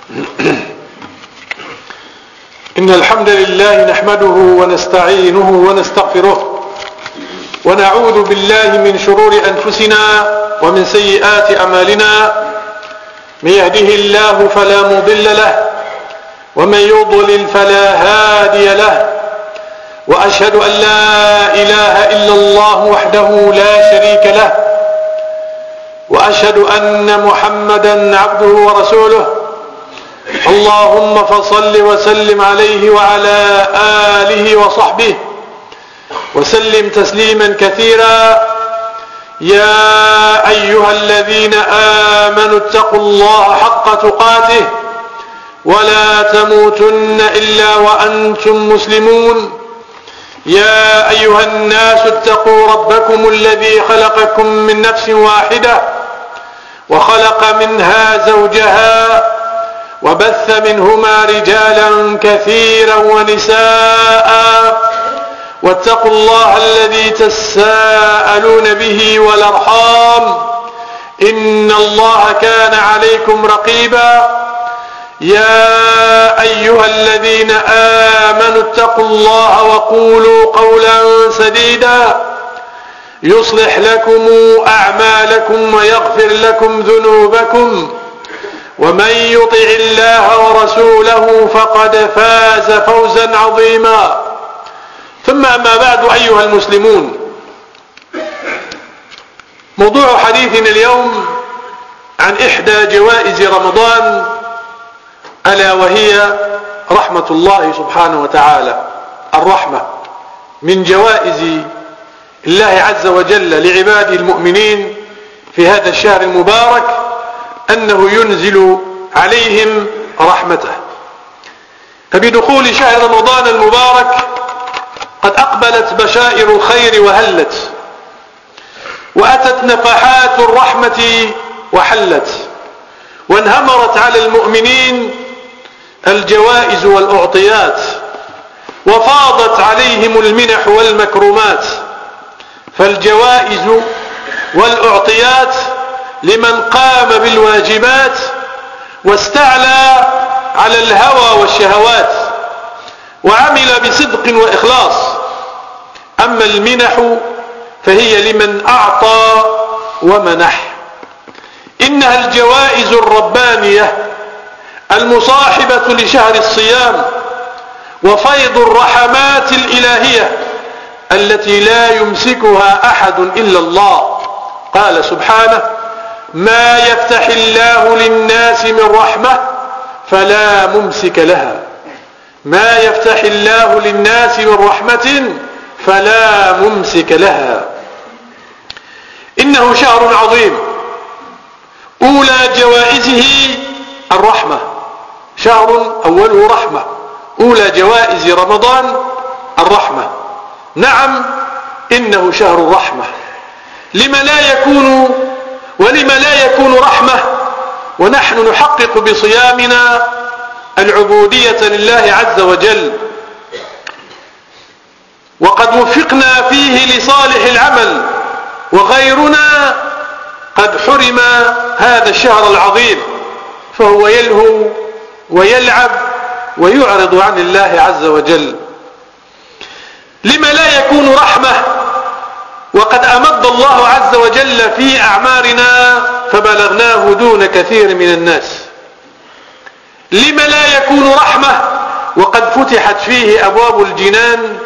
إن الحمد لله نحمده ونستعينه ونستغفره ونعوذ بالله من شرور أنفسنا ومن سيئات أعمالنا. من يهده الله فلا مضل له ومن يضلل فلا هادي له، وأشهد أن لا إله إلا الله وحده لا شريك له، وأشهد أن محمدا عبده ورسوله. اللهم فصل وسلم عليه وعلى آله وصحبه وسلم تسليما كثيرا. يا أيها الذين آمنوا اتقوا الله حق تقاته ولا تموتن إلا وأنتم مسلمون. يا أيها الناس اتقوا ربكم الذي خلقكم من نفس واحدة وخلق منها زوجها وبث منهما رجالا كثيرا ونساء، واتقوا الله الذي تساءلون به والأرحام إن الله كان عليكم رقيبا. يا أيها الذين آمنوا اتقوا الله وقولوا قولا سديدا يصلح لكم أعمالكم ويغفر لكم ذنوبكم، ومن يطع الله ورسوله فقد فاز فوزا عظيما. ثم أما بعد أيها المسلمون، موضوع حديثنا اليوم عن إحدى جوائز رمضان، ألا وهي رحمة الله سبحانه وتعالى. الرحمة من جوائز الله عز وجل لعباده المؤمنين في هذا الشهر المبارك أنه ينزل عليهم رحمته. فبدخول شهر رمضان المبارك قد أقبلت بشائر الخير وهلت، وأتت نفحات الرحمة وحلت، وانهمرت على المؤمنين الجوائز والأعطيات، وفاضت عليهم المنح والمكرمات. فالجوائز والأعطيات لمن قام بالواجبات واستعلى على الهوى والشهوات وعمل بصدق وإخلاص. أما المنح فهي لمن أعطى ومنح. إنها الجوائز الربانية المصاحبة لشهر الصيام وفيض الرحمات الإلهية التي لا يمسكها أحد إلا الله. قال سبحانه: ما يفتح الله للناس من رحمة فلا ممسك لها. ما يفتح الله للناس من رحمة فلا ممسك لها. إنه شهر عظيم، أولى جوائزه الرحمة. شهر أوله رحمة، أولى جوائز رمضان الرحمة. نعم، إنه شهر الرحمة. لما لا يكون رحمة ونحن نحقق بصيامنا العبودية لله عز وجل، وقد وفقنا فيه لصالح العمل، وغيرنا قد حرم هذا الشهر العظيم، فهو يلهو ويلعب ويعرض عن الله عز وجل. لما لا يكون رحمة وقد أمد الله عز وجل في أعمارنا فبلغناه دون كثير من الناس. لما لا يكون رحمة وقد فتحت فيه أبواب الجنان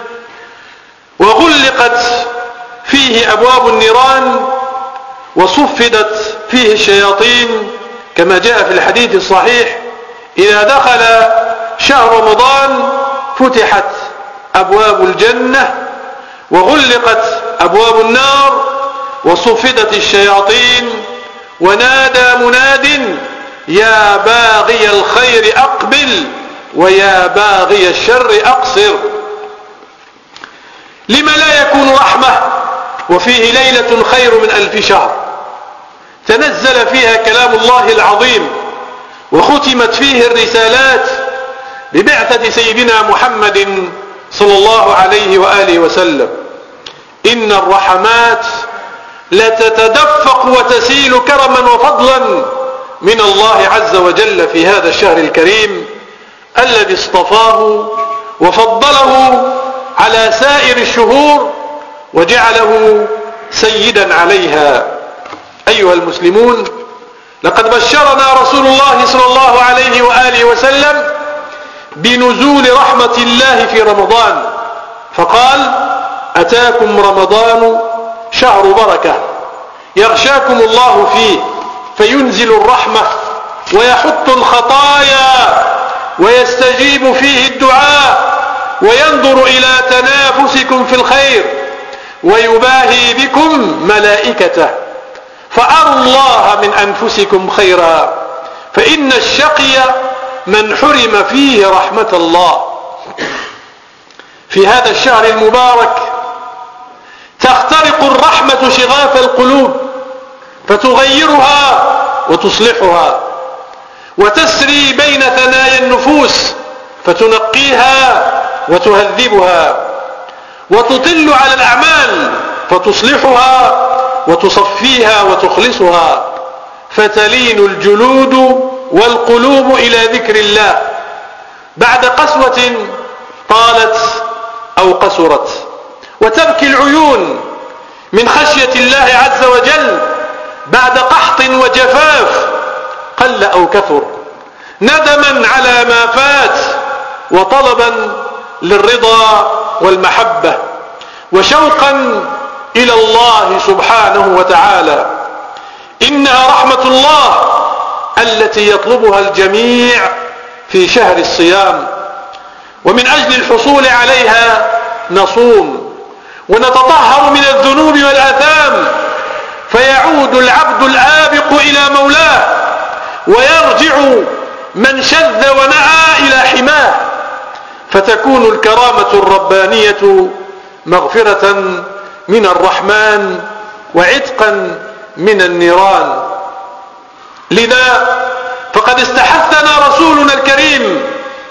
وغلقت فيه أبواب النيران وصفدت فيه الشياطين، كما جاء في الحديث الصحيح: إذا دخل شهر رمضان فتحت أبواب الجنة وغلقت أبواب النار وصفدت الشياطين، ونادى مناد: يا باغي الخير أقبل ويا باغي الشر أقصر. لما لا يكون رحمة وفيه ليلة خير من 1000 شهر تنزل فيها كلام الله العظيم وختمت فيه الرسالات ببعثة سيدنا محمد صلى الله عليه وآله وسلم. إن الرحمات لتتدفق وتسيل كرما وفضلا من الله عز وجل في هذا الشهر الكريم الذي اصطفاه وفضله على سائر الشهور وجعله سيدا عليها. أيها المسلمون، لقد بشرنا رسول الله صلى الله عليه وآله وسلم بنزول رحمة الله في رمضان، فقال: أتاكم رمضان شهر بركة يغشاكم الله فيه فينزل الرحمة ويحط الخطايا ويستجيب فيه الدعاء وينظر إلى تنافسكم في الخير ويباهي بكم ملائكته، فأروا الله من أنفسكم خيرا، فإن الشقي من حرم فيه رحمة الله. في هذا الشهر المبارك تخترق الرحمة شغاف القلوب فتغيرها وتصلحها، وتسري بين ثنايا النفوس فتنقيها وتهذبها، وتطل على الأعمال فتصلحها وتصفيها وتخلصها، فتلين الجلود والقلوب إلى ذكر الله بعد قسوة طالت أو قسرت، وتبكي العيون من خشية الله عز وجل بعد قحط وجفاف قل أو كثر، ندما على ما فات وطلبا للرضا والمحبة وشوقا إلى الله سبحانه وتعالى. إنها رحمة الله التي يطلبها الجميع في شهر الصيام، ومن أجل الحصول عليها نصوم ونتطهر من الذنوب والآثام، فيعود العبد الآبق إلى مولاه ويرجع من شذ ونأى إلى حماه، فتكون الكرامة الربانية مغفرة من الرحمن وعتقا من النيران. لذا فقد استحثنا رسولنا الكريم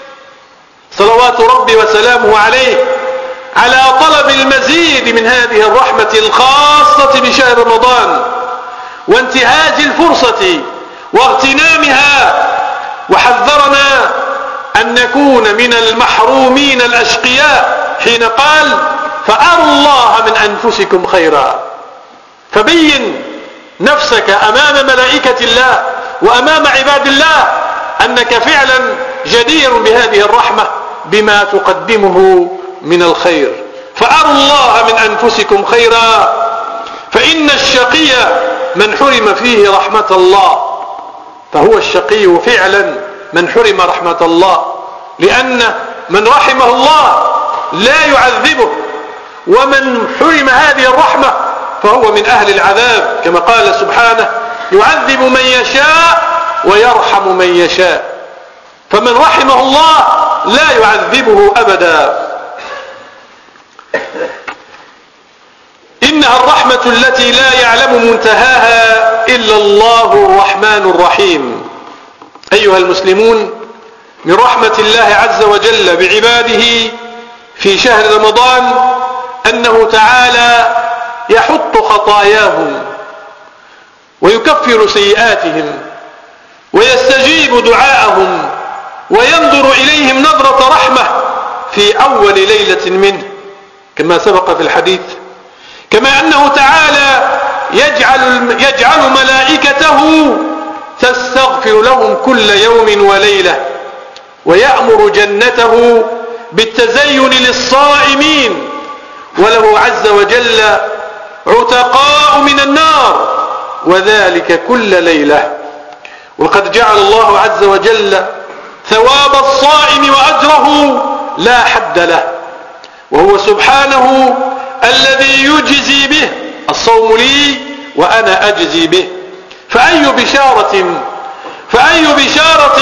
صلوات ربي وسلامه عليه على طلب المزيد من هذه الرحمة الخاصة بشهر رمضان وانتهاز الفرصة واغتنامها، وحذرنا أن نكون من المحرومين الأشقياء حين قال: فأروا الله من أنفسكم خيرا. فبين نفسك أمام ملائكة الله وأمام عباد الله أنك فعلا جدير بهذه الرحمة بما تقدمه من الخير. فأروا الله من أنفسكم خيرا، فإن الشقي من حرم فيه رحمة الله. فهو الشقي فعلا من حرم رحمة الله، لأن من رحمه الله لا يعذبه، ومن حرم هذه الرحمة فهو من أهل العذاب، كما قال سبحانه: يعذب من يشاء ويرحم من يشاء. فمن رحمه الله لا يعذبه أبدا. إنها الرحمة التي لا يعلم منتهاها إلا الله الرحمن الرحيم. أيها المسلمون، من رحمة الله عز وجل بعباده في شهر رمضان أنه تعالى يحط خطاياهم ويكفر سيئاتهم ويستجيب دعاءهم وينظر إليهم نظرة رحمة في أول ليلة منه كما سبق في الحديث، كما أنه تعالى يجعل ملائكته تستغفر لهم كل يوم وليلة، ويأمر جنته بالتزين للصائمين، وله عز وجل عتقاء من النار، وذلك كل ليلة. وقد جعل الله عز وجل ثواب الصائم وأجره لا حد له، وهو سبحانه الذي يجزي به. الصوم لي وأنا أجزي به. فأي بشارة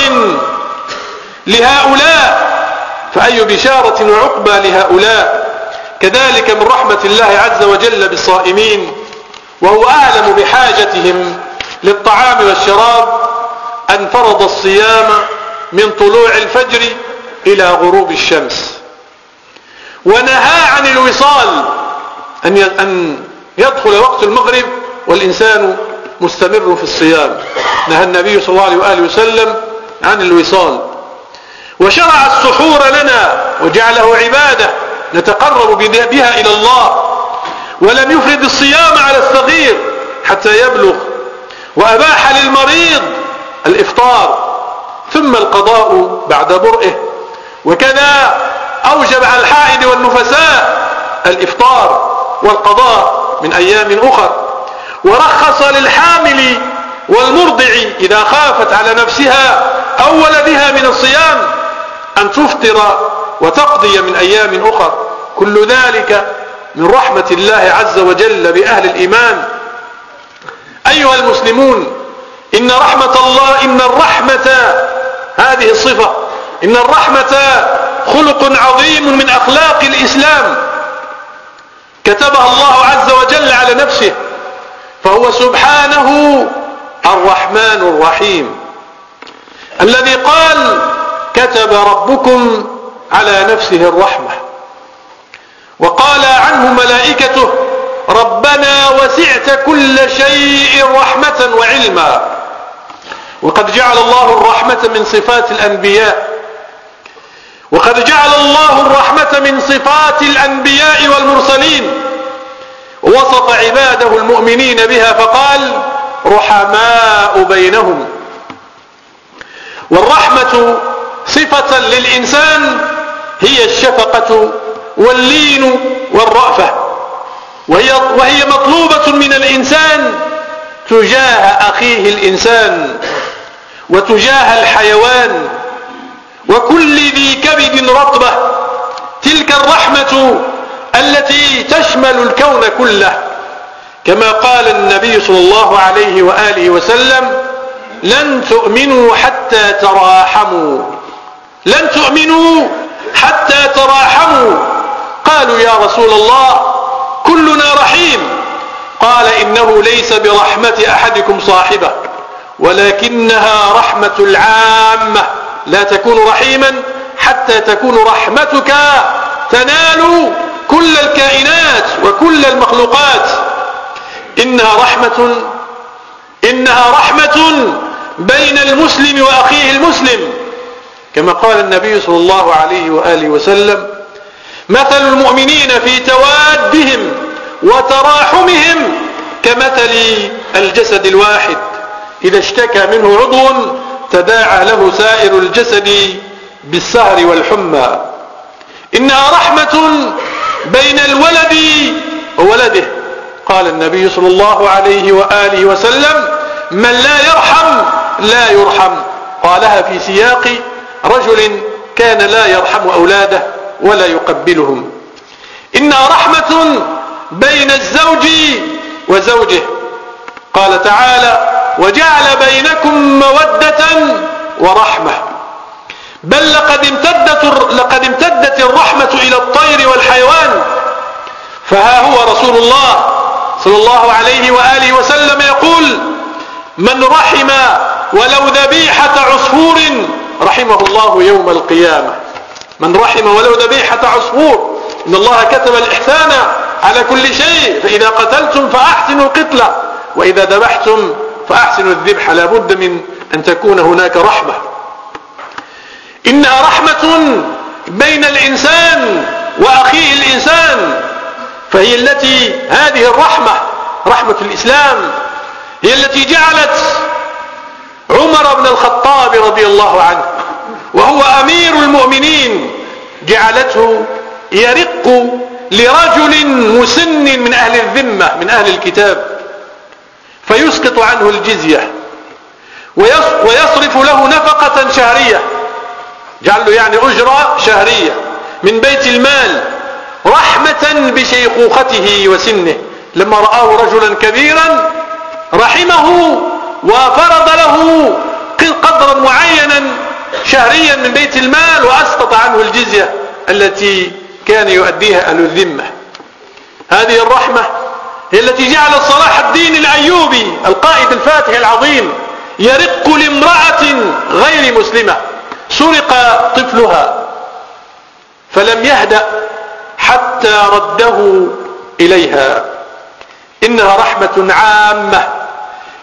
لهؤلاء، فأي بشارة وعقبى لهؤلاء. كذلك من رحمة الله عز وجل بالصائمين، وهو أعلم بحاجتهم للطعام والشراب، أن فرض الصيام من طلوع الفجر إلى غروب الشمس، ونهى عن الوصال، أن يدخل وقت المغرب والإنسان مستمر في الصيام. نهى النبي صلى الله عليه وآله وسلم عن الوصال، وشرع السحور لنا وجعله عبادة نتقرب بها إلى الله، ولم يفرد الصيام على الصغير حتى يبلغ، وأباح للمريض الإفطار ثم القضاء بعد برئه، وكذا أوجب على الحائض والنفساء الإفطار والقضاء من أيام أخر، ورخص للحامل والمرضع إذا خافت على نفسها أو ولدها من الصيام أن تفطر وتقضي من أيام أخر. كل ذلك من رحمة الله عز وجل بأهل الإيمان. أيها المسلمون، إن رحمة الله، إن الرحمة هذه الصفة، إن الرحمة خلق عظيم من أخلاق الإسلام كتبها الله عز وجل على نفسه، فهو سبحانه الرحمن الرحيم الذي قال: كتب ربكم على نفسه الرحمة، وقال عنه ملائكته: ربنا وسعت كل شيء رحمة وعلما. وقد جعل الله الرحمة من صفات الأنبياء، وقد جعل الله الرحمة من صفات الأنبياء والمرسلين، ووصف عباده المؤمنين بها فقال: رحماء بينهم. والرحمة صفة للإنسان هي الشفقة واللين والرأفة، وهي مطلوبة من الإنسان تجاه أخيه الإنسان وتجاه الحيوان وكل ذي كبد رطبة. تلك الرحمة التي تشمل الكون كله، كما قال النبي صلى الله عليه وآله وسلم: لن تؤمنوا حتى تراحموا، لن تؤمنوا حتى تراحموا. قالوا: يا رسول الله كلنا رحيم. قال: إنه ليس برحمة أحدكم صاحبه، ولكنها رحمة العامة، لا تكون رحيما حتى تكون رحمتك تنال كل الكائنات وكل المخلوقات. إنها رحمة بين المسلم وأخيه المسلم، كما قال النبي صلى الله عليه وآله وسلم: مثل المؤمنين في توادهم وتراحمهم كمثل الجسد الواحد، إذا اشتكى منه عضو تداعى له سائر الجسد بالسهر والحمى. إنها رحمة بين الولد وولده. قال النبي صلى الله عليه وآله وسلم: من لا يرحم لا يرحم. قالها في سياق رجل كان لا يرحم أولاده ولا يقبلهم. إنها رحمة بين الزوج وزوجه. قال تعالى: وجعل بينكم مودة ورحمة. بل لقد امتدت الرحمة إلى الطير والحيوان، فها هو رسول الله صلى الله عليه وآله وسلم يقول: من رحم ولو ذبيحة عصفور رحمه الله يوم القيامة. من رحم ولو ذبيحة عصفور. إن الله كتب الإحسان على كل شيء، فإذا قتلتم فأحسنوا القتلة، وإذا ذبحتم فأحسنوا الذبح. لا بد من أن تكون هناك رحمة. إنها رحمة بين الإنسان وأخيه الإنسان، فهي التي هذه الرحمة، رحمة الإسلام، هي التي جعلت عمر بن الخطاب رضي الله عنه وهو أمير المؤمنين جعلته يرق لرجل مسن من أهل الذمة من أهل الكتاب، فيسقط عنه الجزية ويصرف له نفقة شهرية، جعل له يعني أجرة شهرية من بيت المال رحمة بشيخوخته وسنه. لما رآه رجلا كبيرا رحمه وفرض له قدرا معينا شهريا من بيت المال وأسقط عنه الجزية التي كان يؤديها أهل الذمة. هذه الرحمة هي التي جعلت صلاح الدين الأيوبي القائد الفاتح العظيم يرق لامرأة غير مسلمة سرق طفلها فلم يهدأ حتى رده إليها. إنها رحمة عامة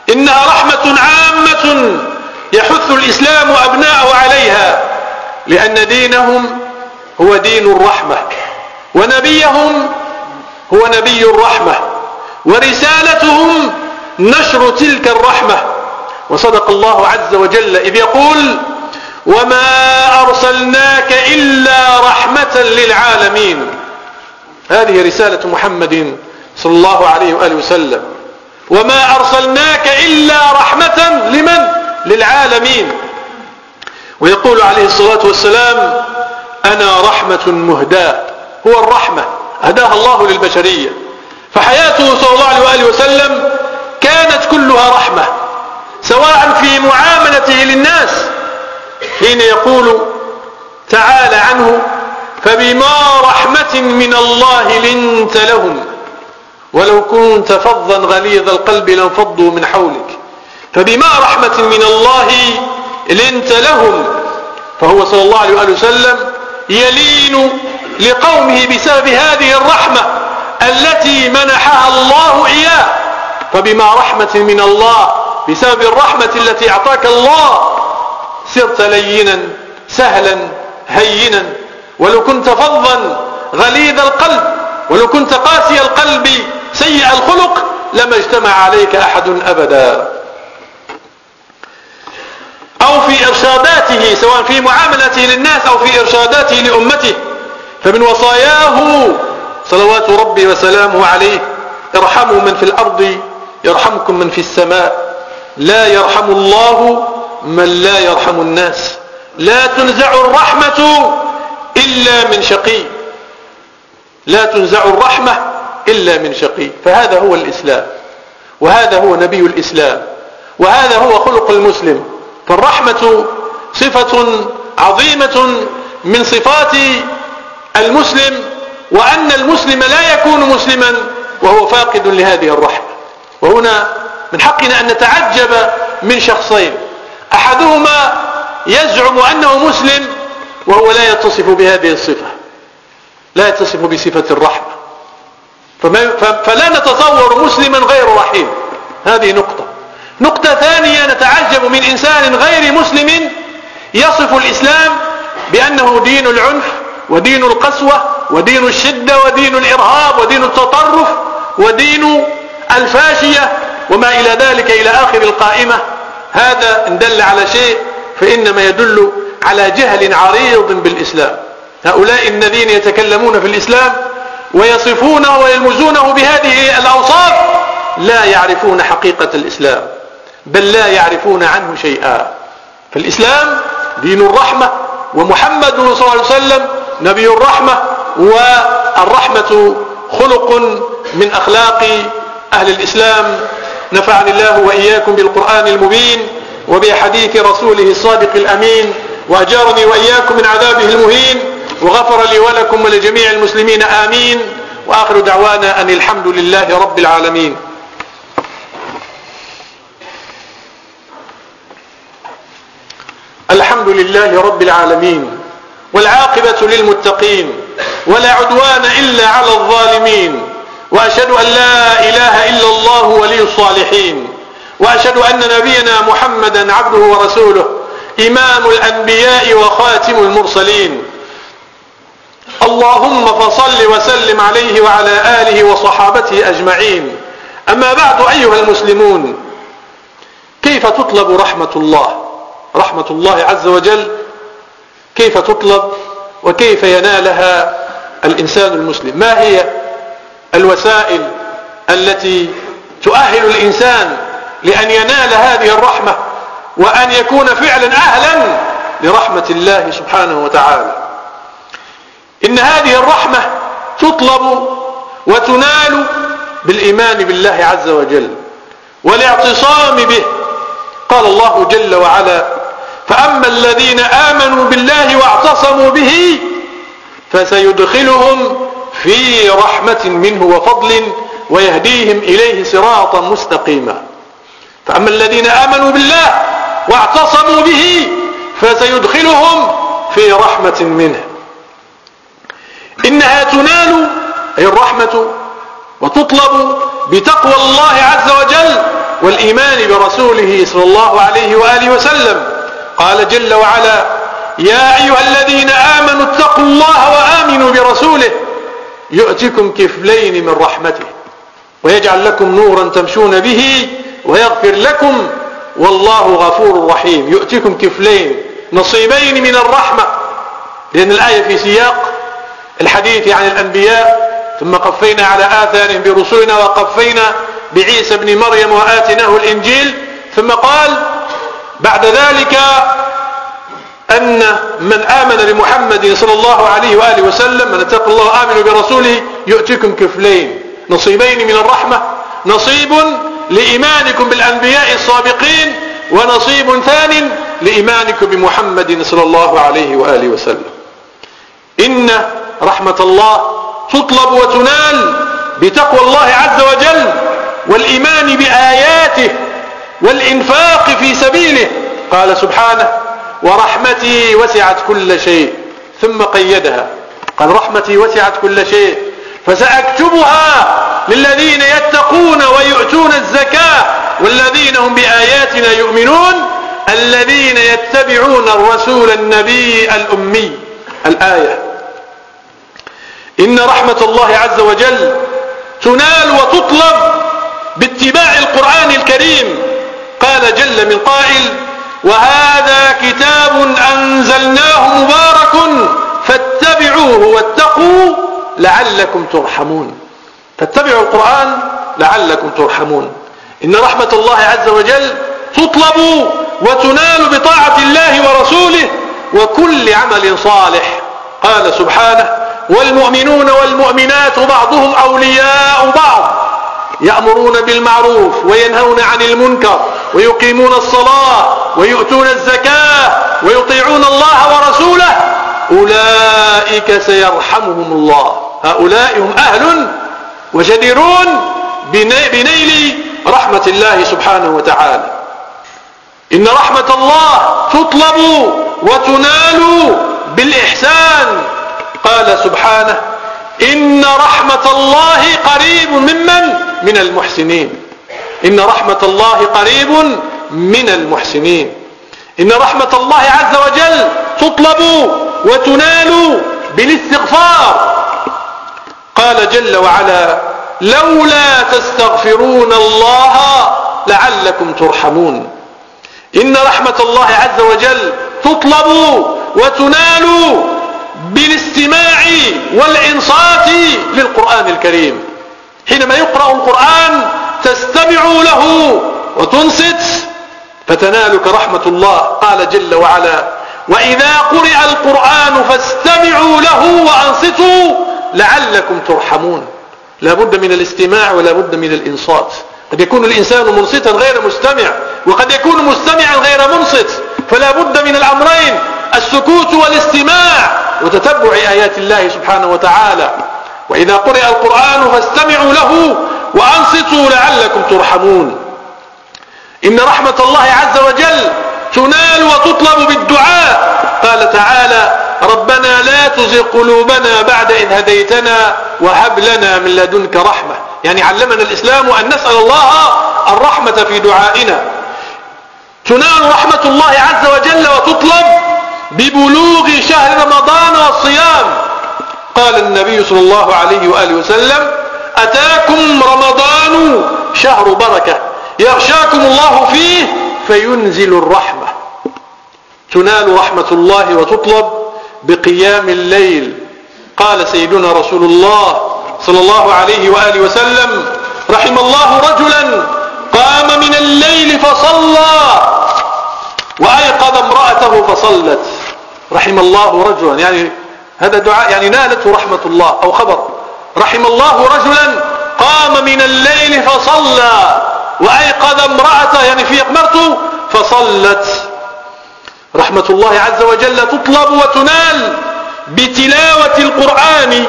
إنها رحمة عامة يحث الإسلام أبناءه عليها، لأن دينهم هو دين الرحمة، ونبيهم هو نبي الرحمة، ورسالتهم نشر تلك الرحمة. وصدق الله عز وجل إذ يقول: وما أرسلناك إلا رحمة للعالمين. هذه رسالة محمد صلى الله عليه وآله وسلم، وما أرسلناك إلا رحمة لمن؟ للعالمين. ويقول عليه الصلاة والسلام: أنا رحمة مهداة. هو الرحمة هداها الله للبشرية، فحياته صلى الله عليه وآله وسلم كانت كلها رحمة، سواء في معاملته للناس حين يقول تعالى عنه: فبما رحمة من الله لنت لهم ولو كنت فظا غليظ القلب لانفضوا من حولك. فبما رحمة من الله لنت لهم. فهو صلى الله عليه وسلم يلين لقومه بسبب هذه الرحمة التي منحها الله إياه. فبما رحمة من الله، بسبب الرحمة التي أعطاك الله، صرت لينا سهلا هينا. ولو كنت فظا غليظ القلب، ولو كنت قاسي القلب سيء الخلق، لما اجتمع عليك أحد أبدا. أو في إرشاداته، سواء في معاملته للناس أو في إرشاداته لأمته، فمن وصاياه صلوات ربي وسلامه عليه: ارحموا من في الأرض يرحمكم من في السماء، لا يرحم الله من لا يرحم الناس، لا تنزع الرحمة إلا من شقي، لا تنزع الرحمة إلا من شقي. فهذا هو الإسلام، وهذا هو نبي الإسلام، وهذا هو خلق المسلم. فالرحمة صفة عظيمة من صفات المسلم، وأن المسلم لا يكون مسلما وهو فاقد لهذه الرحمة. وهنا من حقنا أن نتعجب من شخصين: أحدهما يزعم أنه مسلم وهو لا يتصف بهذه الصفة، لا يتصف بصفة الرحمة، فلا نتصور مسلما غير رحيم. هذه نقطة. نقطة ثانية: نتعجب من إنسان غير مسلم يصف الإسلام بأنه دين العنف ودين القسوة ودين الشدة ودين الإرهاب ودين التطرف ودين الفاشية وما إلى ذلك إلى آخر القائمة. هذا إن دل على شيء فإنما يدل على جهل عريض بالإسلام. هؤلاء الذين يتكلمون في الإسلام ويصفونه ويلمزونه بهذه الأوصاف لا يعرفون حقيقة الإسلام، بل لا يعرفون عنه شيئا. فالإسلام دين الرحمة، ومحمد صلى الله عليه وسلم نبي الرحمة، والرحمة خلق من أخلاق أهل الإسلام. نفعني الله وإياكم بالقرآن المبين وبحديث رسوله الصادق الأمين، وأجارني وإياكم من عذابه المهين، وغفر لي ولكم ولجميع المسلمين آمين. وآخر دعوانا أن الحمد لله رب العالمين. الحمد لله رب العالمين، والعاقبة للمتقين، ولا عدوان إلا على الظالمين، وأشهد أن لا إله إلا الله ولي الصالحين، وأشهد أن نبينا محمدا عبده ورسوله إمام الأنبياء وخاتم المرسلين. اللهم فصل وسلم عليه وعلى آله وصحابته أجمعين. أما بعد أيها المسلمون، كيف تطلب رحمة الله؟ رحمة الله عز وجل كيف تطلب وكيف ينالها الإنسان المسلم؟ ما هي الوسائل التي تؤهل الإنسان لأن ينال هذه الرحمة وأن يكون فعلا أهلا لرحمة الله سبحانه وتعالى؟ إن هذه الرحمة تطلب وتنال بالإيمان بالله عز وجل والاعتصام به. قال الله جل وعلا: فأما الذين آمنوا بالله واعتصموا به فسيدخلهم في رحمة منه وفضل ويهديهم إليه صراطا مستقيما. فأما الذين آمنوا بالله واعتصموا به فسيدخلهم في رحمة منه. إنها تنال أي الرحمة وتطلب بتقوى الله عز وجل والإيمان برسوله صلى الله عليه وآله وسلم. قال جل وعلا: يا أيها الذين آمنوا اتقوا الله وآمنوا برسوله يؤتكم كفلين من رحمته ويجعل لكم نورا تمشون به ويغفر لكم والله غفور رحيم. يؤتكم كفلين، نصيبين من الرحمة، لأن الآية في سياق الحديث عن الأنبياء: ثم قفينا على آثارهم برسلنا وقفينا بعيسى ابن مريم وآتناه الإنجيل. ثم قال بعد ذلك أن من آمن بمحمد صلى الله عليه وآله وسلم: من اتقوا الله وآمنوا برسوله يؤتكم كفلين، نصيبين من الرحمة، نصيب لإيمانكم بالأنبياء السابقين، ونصيب ثاني لإيمانكم بمحمد صلى الله عليه وآله وسلم. إن رحمة الله تطلب وتنال بتقوى الله عز وجل والإيمان بآياته والإنفاق في سبيله. قال سبحانه: ورحمتي وسعت كل شيء، ثم قيدها قال: رحمتي وسعت كل شيء فسأكتبها للذين يتقون ويؤتون الزكاة والذين هم بآياتنا يؤمنون الذين يتبعون الرسول النبي الأمي. الآية. إن رحمة الله عز وجل تنال وتطلب باتباع القرآن الكريم. قال جل من قائل: وهذا كتاب أنزلناه مبارك فاتبعوه واتقوا لعلكم ترحمون. فاتبعوا القرآن لعلكم ترحمون. إن رحمة الله عز وجل تطلب وتنال بطاعة الله ورسوله وكل عمل صالح. قال سبحانه: والمؤمنون والمؤمنات بعضهم أولياء بعض يأمرون بالمعروف وينهون عن المنكر ويقيمون الصلاة ويؤتون الزكاة ويطيعون الله ورسوله أولئك سيرحمهم الله. هؤلاء هم أهل وجديرون بنيل رحمة الله سبحانه وتعالى. إن رحمة الله تطلب وتنال بالإحسان. قال سبحانه: إن رحمة الله قريب من المحسنين. إن رحمة الله قريب من المحسنين. إن رحمة الله عز وجل تطلب وتنال بالاستغفار. قال جل وعلا: لولا تستغفرون الله لعلكم ترحمون. إن رحمة الله عز وجل تطلب وتنال بالاستماع والإنصات للقرآن الكريم. حينما يقرأ القرآن تستمع له وتنصت فتنالك رحمة الله. قال جل وعلا: وإذا قرئ القرآن فاستمعوا له وأنصتوا لعلكم ترحمون. لا بد من الاستماع ولا بد من الإنصات. قد يكون الإنسان منصتا غير مستمع، وقد يكون مستمعا غير منصت، فلا بد من الأمرين: السكوت والاستماع وتتبع آيات الله سبحانه وتعالى. وإذا قرئ القرآن فاستمعوا له وأنصتوا لعلكم ترحمون. إن رحمة الله عز وجل تنال وتطلب بالدعاء. قال تعالى: ربنا لا تزغ قلوبنا بعد إذ هديتنا وهب لنا من لدنك رحمة. يعني علمنا الإسلام أن نسأل الله الرحمة في دعائنا. تنال رحمة الله عز وجل وتطلب ببلوغ شهر رمضان والصيام. قال النبي صلى الله عليه وآله وسلم: أتاكم رمضان شهر بركة يغشاكم الله فيه فينزل الرحمة. تنال رحمة الله وتطلب بقيام الليل. قال سيدنا رسول الله صلى الله عليه وآله وسلم: رحم الله رجلا قام من الليل فصلى وأيقظ امرأته فصلت. رحم الله رجلا، يعني هذا دعاء، يعني نالته رحمة الله. أو خبر: رحم الله رجلا قام من الليل فصلى وأيقظ امرأته، يعني في مرته فصلت. رحمة الله عز وجل تطلب وتنال بتلاوة القرآن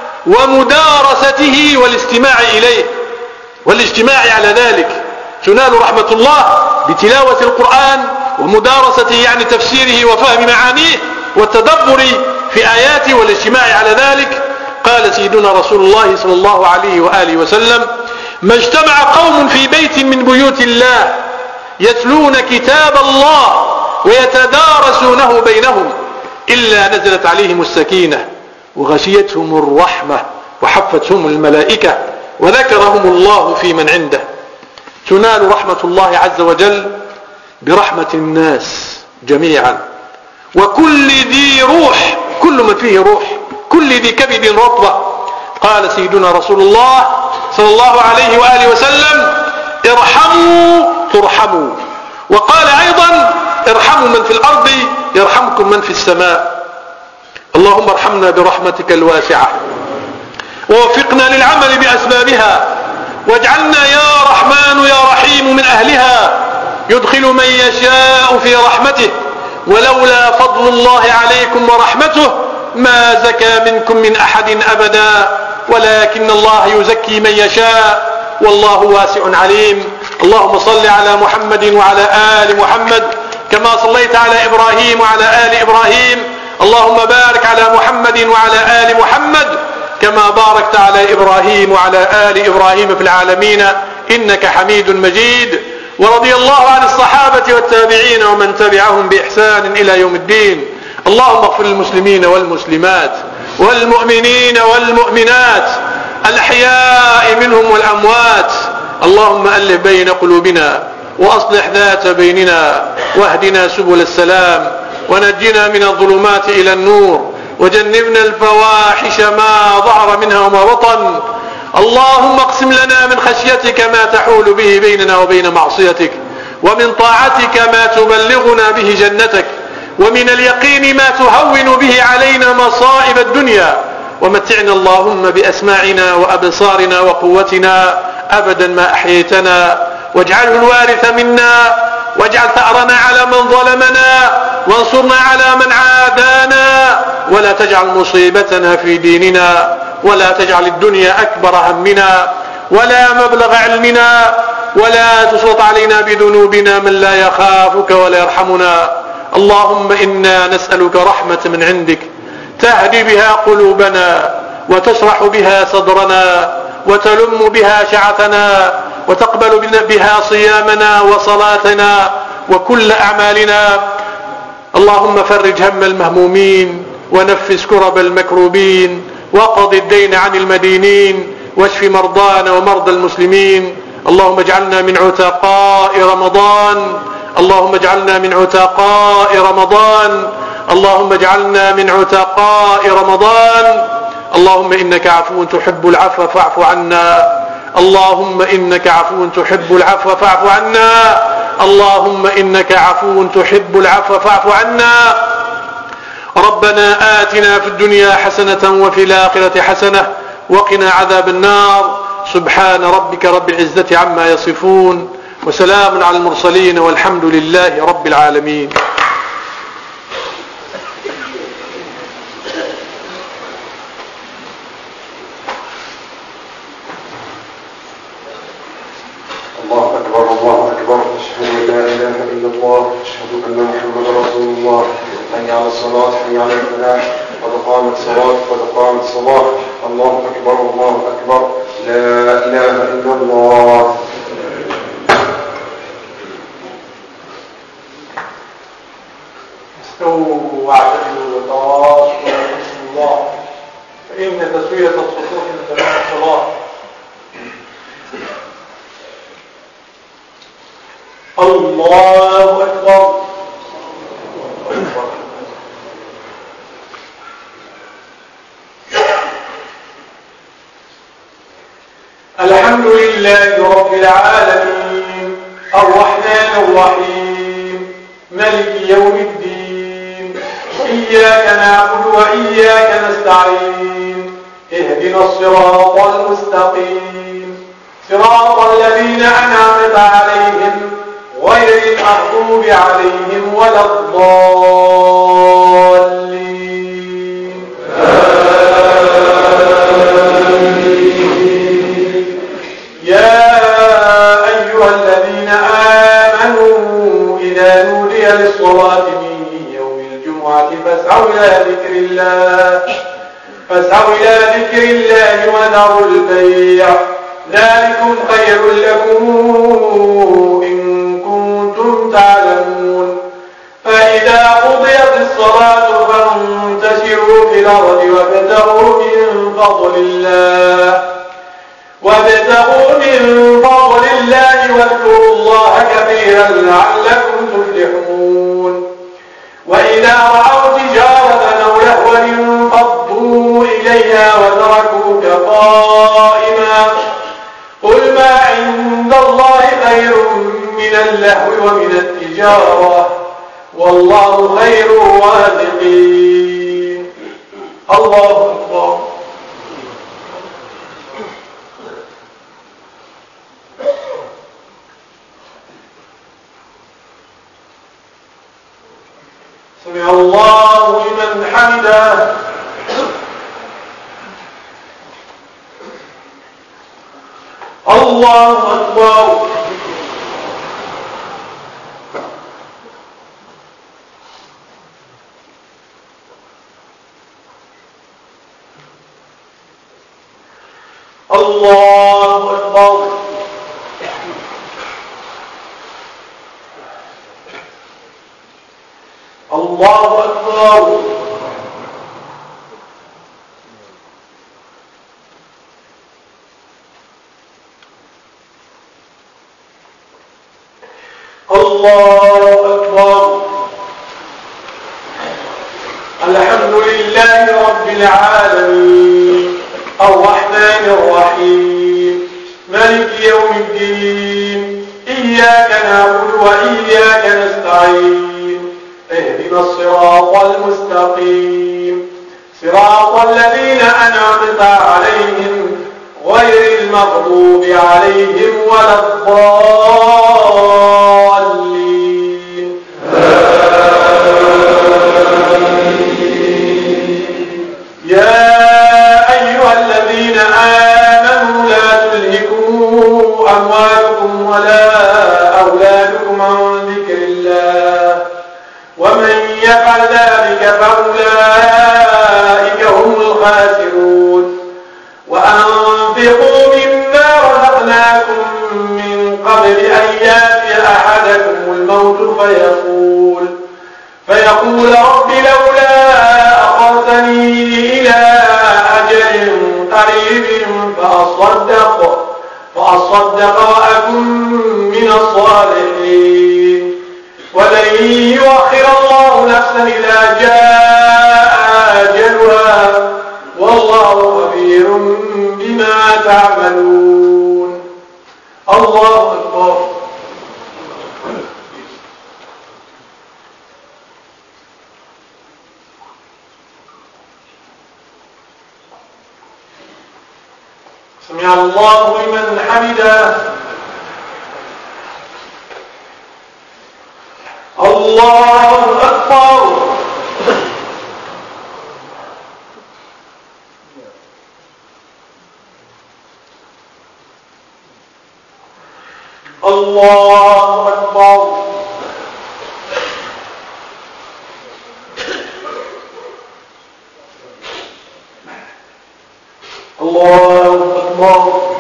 ومدارسته والاستماع إليه والاجتماع على ذلك. تنال رحمة الله بتلاوة القرآن ومدارسته، يعني تفسيره وفهم معانيه والتدبر في آياته والاجتماع على ذلك. قال سيدنا رسول الله صلى الله عليه وآله وسلم: ما اجتمع قوم في بيت من بيوت الله يتلون كتاب الله ويتدارسونه بينهم إلا نزلت عليهم السكينة وغشيتهم الرحمة وحفتهم الملائكة وذكرهم الله في من عنده. تنال رحمة الله عز وجل برحمة الناس جميعا، وكل ذي روح، كل من فيه روح، كل ذي كبد رطبة. قال سيدنا رسول الله صلى الله عليه وآله وسلم: ارحموا ترحموا. وقال أيضا: ارحموا من في الأرض يرحمكم من في السماء. اللهم ارحمنا برحمتك الواسعة ووفقنا للعمل بأسبابها، واجعلنا يا رحمن يا رحيم من أهلها، يدخل من يشاء في رحمته، ولولا فضل الله عليكم ورحمته ما زكى منكم من أحد أبدا، ولكن الله يزكي من يشاء والله واسع عليم. اللهم صل على محمد وعلى آل محمد كما صليت على إبراهيم وعلى آل إبراهيم. اللهم بارك على محمد وعلى آل محمد كما باركت على إبراهيم وعلى آل إبراهيم في العالمين إنك حميد مجيد. ورضي الله عن الصحابة والتابعين ومن تبعهم بإحسان إلى يوم الدين. اللهم اغفر للمسلمين والمسلمات والمؤمنين والمؤمنات الأحياء منهم والأموات. اللهم ألف بين قلوبنا وأصلح ذات بيننا، واهدنا سبل السلام، ونجنا من الظلمات إلى النور، وجنبنا الفواحش ما ظهر منها وما بطن. اللهم اقسم لنا من خشيتك ما تحول به بيننا وبين معصيتك، ومن طاعتك ما تبلغنا به جنتك، ومن اليقين ما تهون به علينا مصائب الدنيا. ومتعنا اللهم بأسماعنا وأبصارنا وقوتنا أبدا ما أحييتنا، واجعله الوارث منا، واجعل ثأرنا على من ظلمنا، وانصرنا على من عادانا، ولا تجعل مصيبتنا في ديننا، ولا تجعل الدنيا أكبر همنا ولا مبلغ علمنا، ولا تسلط علينا بذنوبنا من لا يخافك ولا يرحمنا. اللهم إنا نسألك رحمة من عندك تهدي بها قلوبنا، وتشرح بها صدرنا، وتلم بها شعثنا، وتقبل بها صيامنا وصلاتنا وكل أعمالنا. اللهم فرج هم المهمومين، ونفس كرب المكروبين، وقض الدين عن المدينين، واشف مرضانا ومرضى المسلمين. اللهم اجعلنا من عتقاء رمضان، اللهم اجعلنا من عتقاء رمضان، اللهم اجعلنا من عتقاء رمضان. اللهم إنك عفو تحب العفو فاعف عنا، اللهم إنك عفو تحب العفو فاعف عنا، اللهم إنك عفو تحب العفو فاعف عنا. ربنا آتنا في الدنيا حسنة وفي الآخرة حسنة وقنا عذاب النار. سبحان ربك رب العزة عما يصفون، وسلام على المرسلين، والحمد لله رب العالمين. الله أكبر الله أكبر. أشهد أن لا إله إلا الله، أشهد أن محمدا رسول الله. حي على الصلاة، حي على الفلاح، قد قامت الصلاة، قد قامت الصلاة. الله أكبر الله أكبر. لا إله إلا الله. استووا واعتدلوا وتواصوا بسم الله، فإن تسوية الصفوف من تمام الصلاة. الله أكبر. الحمد لله رب العالمين، الرحمن الرحيم، ملك يوم الدين. إياك نعبد وإياك نستعين، اهدنا الصراط المستقيم، صراط الذين أنعمت عليهم غير المغضوب عليهم ولا الضالين. يا أيها الذين آمنوا إذا نودي للصلاة من يوم الجمعة فاسعوا إلى ذكر الله وذروا البيع، ذلكم خير لكم إن كنتم تعلمون فإذا قضيت الصلاة فانتشروا في الأرض وابتغوا من فضل الله واذكروا الله كثيرا لعلكم تفلحون وإذا رأوا تجارة أو لهوا انفضوا إليها وتركوك قائما قل ما عند الله خير من اللهو ومن التجارة والله خير الرازقين. الله أكبر. سمع الله لمن حمده. الله أكبر. الله أكبر. الله أكبر. الله أكبر. الحمد لله رب العالمين الرحمن الرحيم مالك يوم الدين إياك نعبد وإياك نستعين اهدنا الصراط المستقيم صراط الذين أنعمت عليهم غير المغضوب عليهم ولا الضالين. يا أيها الذين آمنوا لا تلهكم أموالكم ولا أولادكم عن ذكر الله ومن يفعل ذلك فأولئك هم الخاسرون. وأنفقوا مما رزقناكم من قبل أن يأتي أحدكم الموت فيقول رب لولا أخرتني إلى أجل قريب فأصدق وأكن من الصالحين ولن يؤخر الله نفسا إذا جاء أجلها والله خبير بما تعملون. الله أكبر. سمع الله لمن حمده. الله أكبر. الله أكبر. الله أكبر.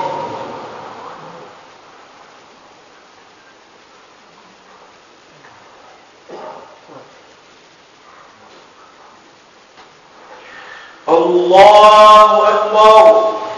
الله أكبر.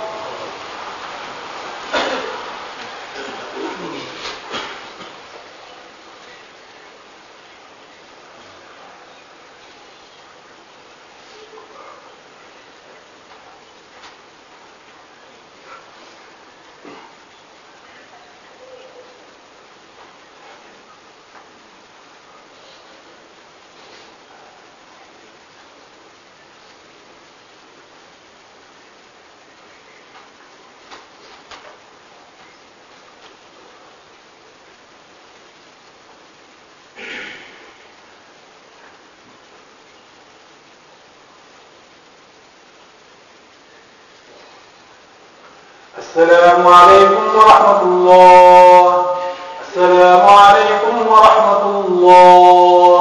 السلام عليكم ورحمة الله. السلام عليكم ورحمة الله.